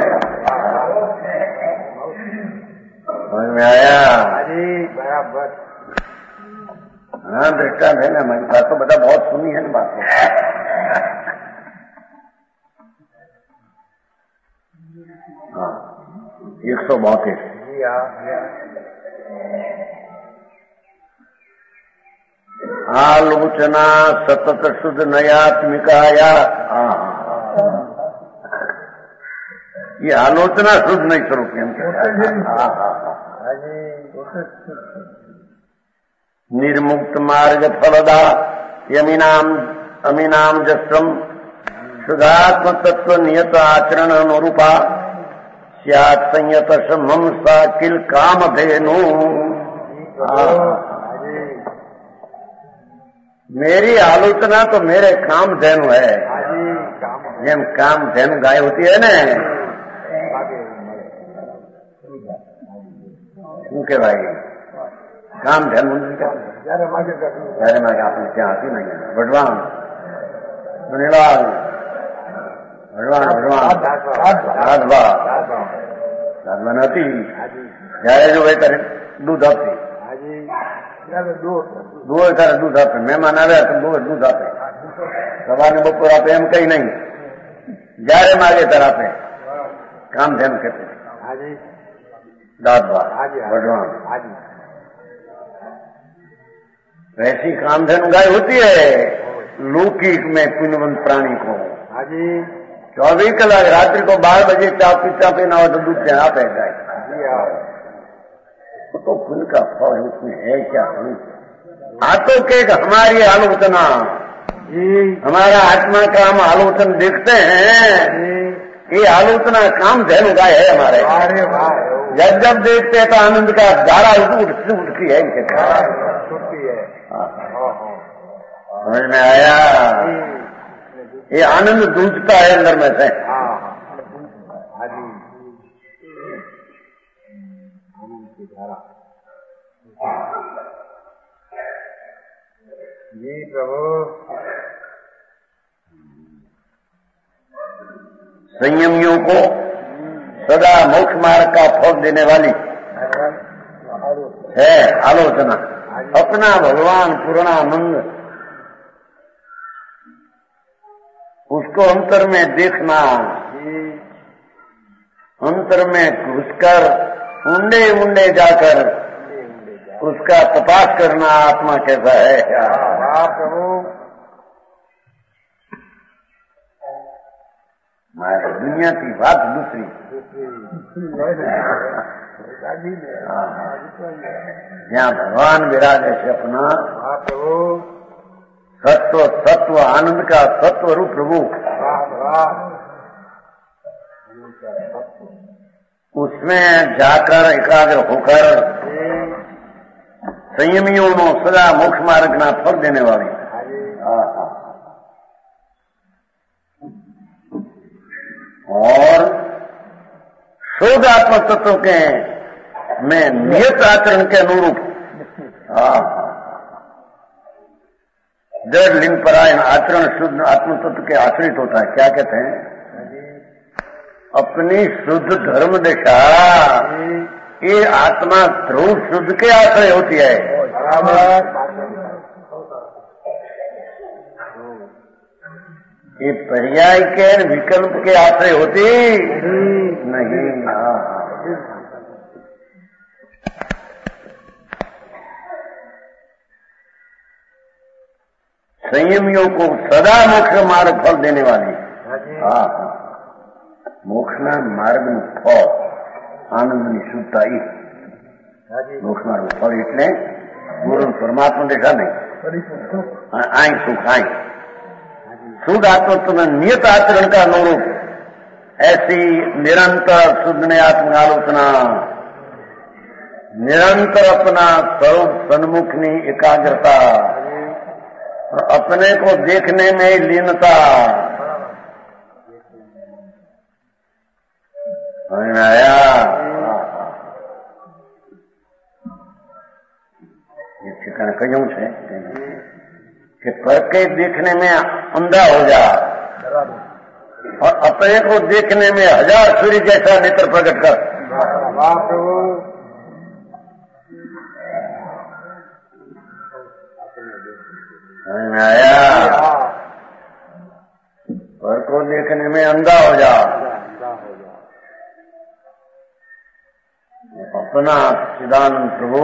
समझ में आया? बराबर। हाँ, दृष्टांत है ना, हमारी बात तो बता बहुत सुनी है ना बात। हाँ, एक सौ बौतीस आलोचना सतत शुद्ध नयात्मिकाया। ये आलोचना शुद्ध नहीं स्वरूप निर्मुक्त मार्ग फलदा यमीनाम अमीनाम जस्रम शुद्धात्म तत्व नियत आचरण अनुरूपा स्यात् संयत मम सा किल काम धेनु। मेरी आलोचना तो मेरे काम धेनु है, જેમ કામ ધેनु गाय होती है ना, શું કહેવાય કામ ધેनु જયારે માગે આપણે ત્યાં હતી નહીં વઢવાણ મનીલાલ ભગવાન ભગવાન રાધવા રાધવા નથી જયારે જો ત્યારે દૂધ આપતી દૂધ ત્યારે દૂધ આપે, મહેમાન આવ્યા તો દૂધ દૂધ આપે, સવારને બપોર આપે એમ કઈ નહીં, જયારે માગે ત્યારે આપે। કામ ધેમ कहते दादवा भगवान। वैसी कामधेनु गाय होती है लौकिक में पुण्यवंत प्राणी को। चौबीस कलाक रात्रि को बारह बजे चाय पीता पीना हो तो दूध चढ़ा पे गाय, तो पुण्य का फल उसमें है क्या? आतो के हमारी आलोचना, हमारा आत्मा का हम आलोचन देखते हैं, ये आलोचना काम धेनु गाय है हमारे। जब जब देखते हैं तो आनंद का धारा उठती उठती है इनके, समझ में आया? ये आनंद दूधता है अंदर में से। जी प्रभु। संयमियों को सदा मोक्ष मार्ग का फल देने वाली है आलोचना। अपना भगवान पूर्णानंद उसको अंतर में देखना, अंतर में घुसकर ऊंडे ऊंडे जाकर उसका तपास करना आत्मा कैसा है। वाह प्रभु। हमारी दुनिया की बात दूसरी। जहाँ भगवान विराजे से अपना सत्व सत्व आनंद का सत्व रूप प्रभु, उसमें जाकर एकाग्र होकर संयमियों नो सदा मोक्ष मार्ग ना फल देने वाली। और शुद्ध आत्म तत्व के में नियत आचरण के अनुरूप जड़ लिंग परायण आचरण शुद्ध आत्म तत्व के आश्रित होता है। क्या कहते हैं? अपनी शुद्ध धर्म दिशा ये आत्मा ध्रुव शुद्ध के आश्रय होती है। ये पर्याय के विकल्प के आश्रय होती नहीं। संयमियों को सदा मोक्ष मार्ग फल देने वाली। हाँ, मोक्ष मार्ग નું ફળ આનંદની શુદ્ધતા એ મોક્ષ માર્ગ ફળ એટલે ગુરુ પરમાત્મા દેખા નહીં આઈ સુખ આઈ शुद्ध आत्मत्व में नियत आचरण का अनुरूप ऐसी निरंतर शुद्ध ने आत्म आलोचना, निरंतर अपना स्वरूप सन्मुखनी एकाग्रता और अपने को देखने में लीनता, आया ये ठिकाना कहीं से कि पर के देखने में अंधा हो जा और अपने को देखने में हजार सूर्य जैसा नेत्र प्रकट कर। वाह प्रभु। आया पर को देखने में अंधा हो जा, अपना चिदानंद प्रभु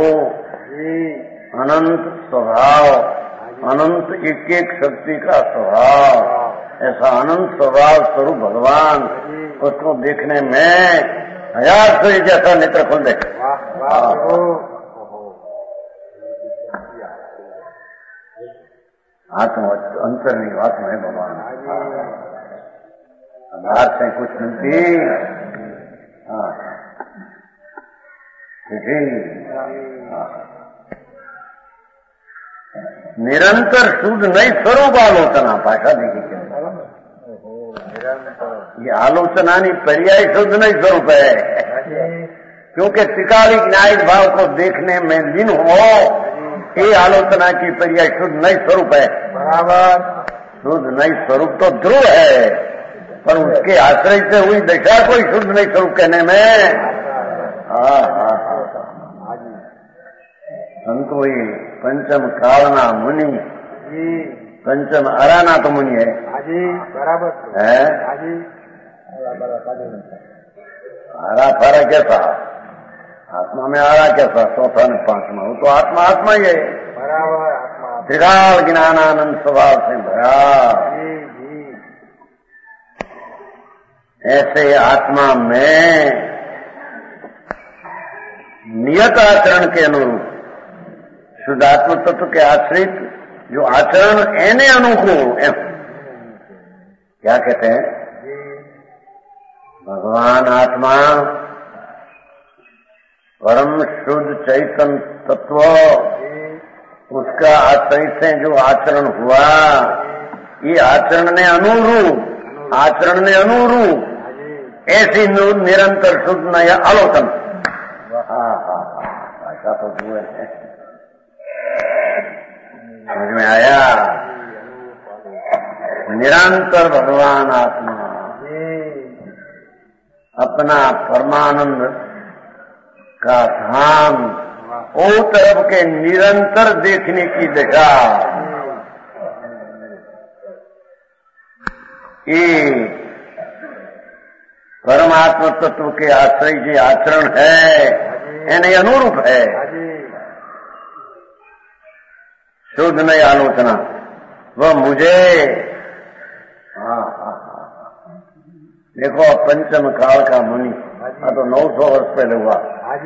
अनंत स्वभाव, अनंत एक एक शक्ति का स्वभाव, ऐसा अनंत स्वभाव स्वरूप भगवान उसको देखने में हजार सूर्य जैसा नेत्र खुल दे। आत्मा अंतर नहीं, आत्मा है भगवान। बाहर से कुछ मिलती निरंतर शुद्ध नई स्वरूप आलोचना भाषा देखी क्या ये आलोचना नहीं पर्याय शुद्ध नई स्वरूप है, क्योंकि त्रिकालिक न्यायिक भाव को देखने में लीन हो ये आलोचना की पर्याय शुद्ध नई स्वरूप है। बराबर शुद्ध नई स्वरूप तो ध्रुव है, पर उसके आश्रय से हुई दशा कोई शुद्ध नई स्वरूप कहने में हाँ हाँ हमको ही पंचम कालना मुनि, पंचम अराना तो मुनि है। हाजी बराबर है। हाजी आरा फारा कैसा आत्मा में आरा कैसा चौथा ने पांचवा, वो तो आत्मा आत्मा ही है। बराबर आत्मा त्रिकाल ज्ञानानंद स्वभाव से भरा। जी जी ऐसे आत्मा में नियत आचरण के अनुरूप शुद्धात्म तत्व के आश्रित जो आचरण एने अनुकूल एम क्या कहते हैं? भगवान आत्मा परम शुद्ध चैतन्य तत्व उसका आश्रय से जो आचरण हुआ ये आचरण ने अनुरूप आचरण ने अनुरूप ऐसी निरंतर शुद्ध नया आलोचन। हाँ हाँ हाँ ऐसा तो हुआ है। समझ में आया? निरंतर भगवान आत्मा अपना परमानंद का धाम ओ तरफ के निरंतर देखने की दशा, ये परमात्मा तत्व के आश्रय जो आचरण है एने अनुरूप है। शुद्ध नहीं आलोचना, वह मुझे हाँ हाँ हाँ देखो पंचम काल का मुनि, हाँ तो नौ सौ वर्ष पहले हुआ।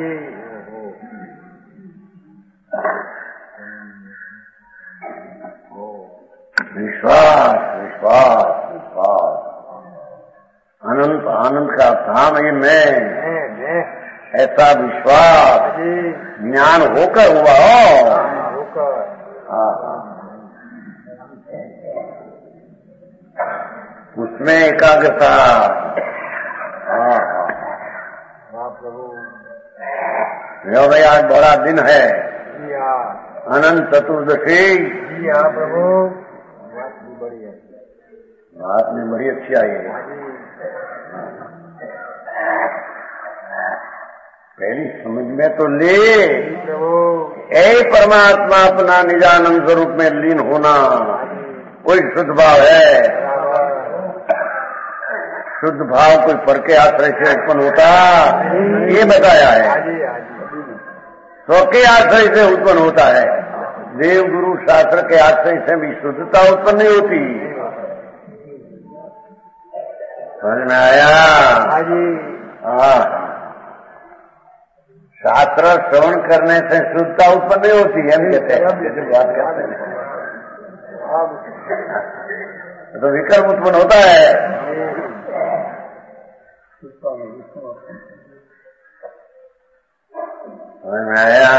विश्वास विश्वास विश्वास अनंत आनंद का धाम ही मैं, ऐसा विश्वास ज्ञान होकर हुआ हो। हाँ उसमें एकाग्रता। हाँ हाँ प्रभु भाई आज बड़ा दिन है, अनंत चतुर्दशी। हाँ प्रभु बात भी बड़ी है, बात में बड़ी अच्छी आई है। पहली समझ में तो ले ऐ परमात्मा अपना निजानंद स्वरूप में लीन होना कोई शुद्ध भाव है। शुद्ध भाव कोई पर के आश्रय से उत्पन्न होता, ये बताया है। स्व के आश्रय से उत्पन्न होता है। देव गुरु शास्त्र के आश्रय से भी शुद्धता उत्पन्न नहीं होती। समझ में आया? हाँ शास्त्र श्रवण करने से शुद्धता उत्पन्न नहीं होती है, हम कहते हैं जैसे बात करते हैं तो विकल्प उत्पन्न होता है। समझ में आया?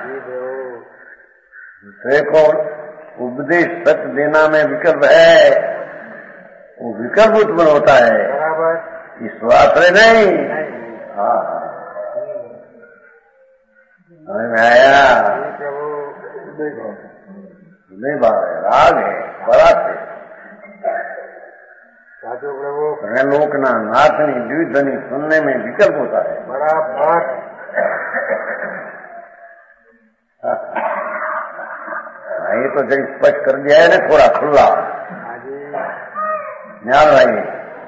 देखो उपदेश सत्य देना में विकल्प है, वो विकल्प उत्पन्न होता है, ईश्वराश्रय नहीं। हाँ समझ में आया? नहीं बात है, राग है, बरात है। लोकना नाथनी द्विध्वनि सुनने में विकल्प होता है। बराबर ये तो जब स्पष्ट कर दिया है ना, थोड़ा खुला ध्यान रहिए।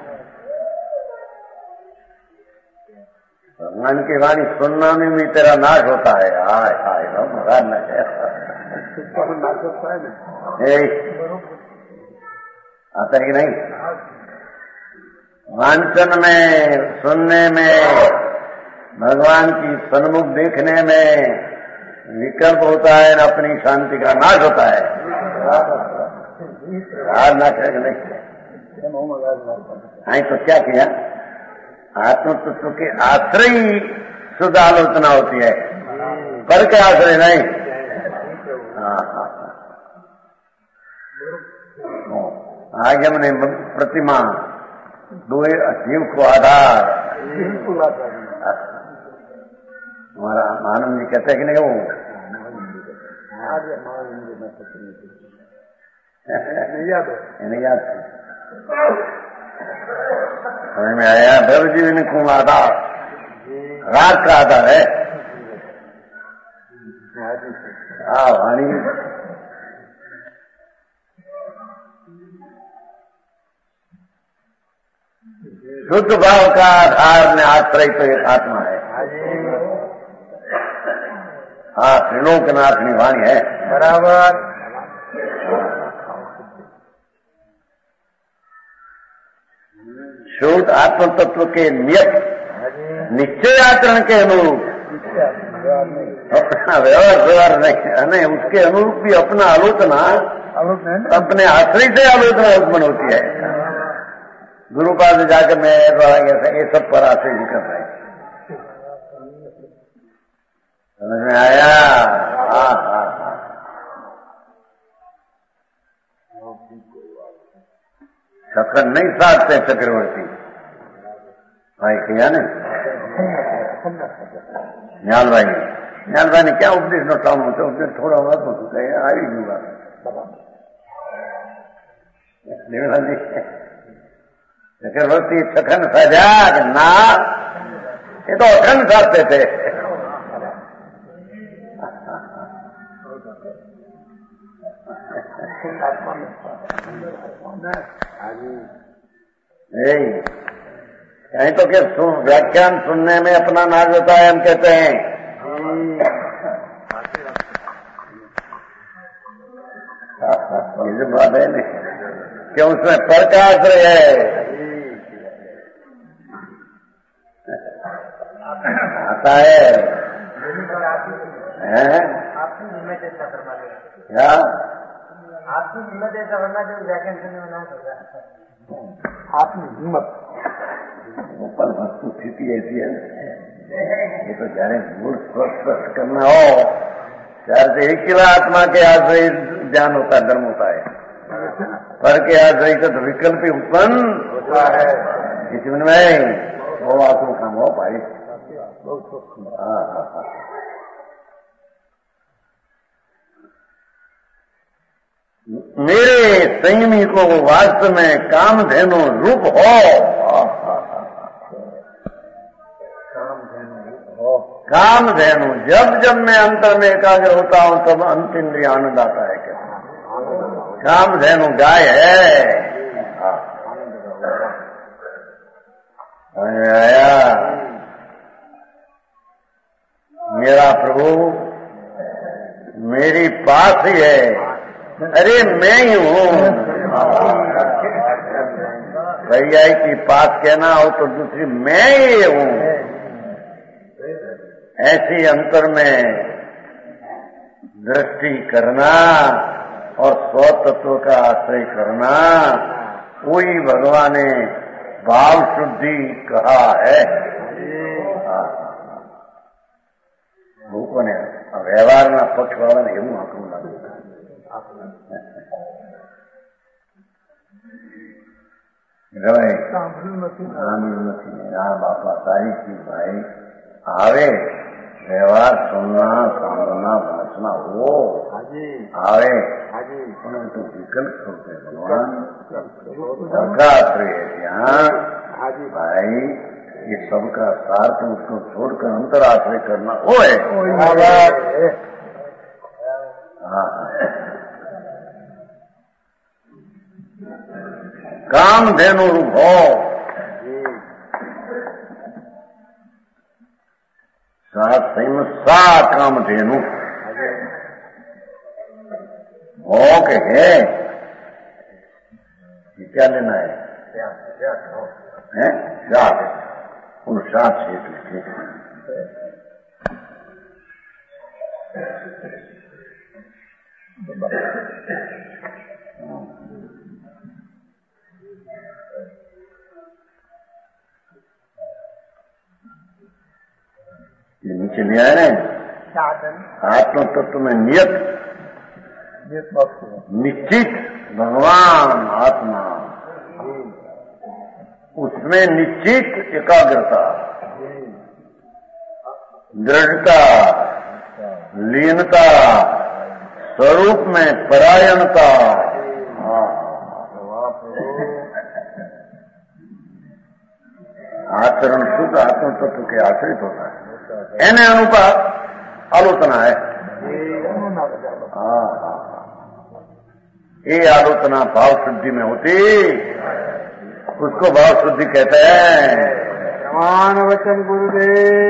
भगवान की वाणी सुनना में भी तेरा नाश होता है। हाय हाय भगवान नाश आता है कि नहीं? वांचन में, सुनने में, भगवान की सन्मुख देखने में विकल्प होता है, अपनी शांति का नाश होता है। राग नाश है कि नहीं? हाँ तो क्या किया? आत्म तत्व के आश्रय शुद्ध आलोचना होती है, पर के आश्रय नहीं। हाँ हाँ आगे हमने प्रतिमा दो जीव को आधार, हमारा आनंद जी कहते हैं कि नहीं? वो नहीं याद समझ में आया? भैरव जी ने कौन आधार, राग का आधार है। हाँ वाणी शुद्ध भाव का आधार में आश्रय तो एक आत्मा है। हाँ त्रिलोकनाथ निभानी है। बराबर शुद्ध आत्म तत्व के नियत निश्चय आचरण के अनुरूप, अपना व्यवहार व्यवहार नहीं, नहीं उसके अनुरूप भी अपना आलोचना अपने आश्रय से आलोचना उत्पन्न होती है। गुरु पास जाकर मैं ये सब पर आश्रय भी कर रहे हैं। समझ में आया? हाँ हाँ हाँ चक्कर नहीं साधते चक्रवर्ती भाई किया नहीं। न्याल भाई न्याल भाई ने क्या उपदेश न काम होता, उपदेश थोड़ा हुआ तो आ ही दूंगा। निर्मला जी चक्रवर्ती सखन सजाग ना, ये तो अखंड साधते थे। कहीं तो क्या सुन, व्याख्यान सुनने में अपना नाज होता है, हम कहते हैं। ये जो बात है नहीं क्यों, उसमें पर का आश्रय है। आता है आपकी हिम्मत ऐसा फरमा दे, क्या आपकी हिम्मत ऐसा फरमा दे, व्याख्यान सुनने में ना होगा। आपकी हिम्मत ऊपर वस्तु स्थिति ऐसी है, ये तो जाने मूल स्वस्थ करना हो, चार से एक किला आत्मा के आश्रय ज्ञान होता है, धर्म होता है। पर के आश्रय का तो विकल्प ही उत्पन्न होता है। इस में वो आंसू काम हो भाई। हाँ हाँ हाँ, मेरे संयमी को वास्तव में कामधेनु रूप हो, कामधेनु। जब जब मैं अंतर में एकाग्र होता हूं तब अंत इंद्रिय आनंद आता है। क्या कामधेनु गाय है। आया मेरा प्रभु मेरी पास ही है। अरे मैं ही हूँ। भैया की पास कहना हो तो दूसरी मैं ही हूँ। ऐसी अंतर में दृष्टि करना और स्वतत्व का आश्रय करना, वही भगवान ने भाव शुद्धि कहा है। લોકોને વ્યવહારના પક્ષવાળાને એવું આંકડું લાગે સાંભળ્યું નથી। આ બાપા સાહિત્ય ભાઈ આવે વ્યવહાર સુનના સાંભળના વાંચના हो આવે પરંતુ વિકલ્પ સ્વરૂપે ભગવાન દત્તાત્રેય ત્યાં भाई ये सबका सार तो उसको छोड़कर अंतर आश्रय करना वो है। हाँ, कामधेनु रूप हो, साथ सही में सा कामधेनु हो के है। ये क्या लेना है? हैं? साथ उन साथ से पीछे ये नीचे ले आए ना, आत्म तत्व में नियत निश्चित भगवान आत्मा, उसमें निश्चित एकाग्रता, दृढ़ता, लीनता, स्वरूप में परायणता। आचरण शुद्ध आत्म तत्व के आश्रित होता है। एने अनुपात आलोचना है। हाँ हाँ, ये आलोचना भाव शुद्धि में होती, उसको भाव शुद्धि कहते हैं। प्रमाण वचन गुरुदेव।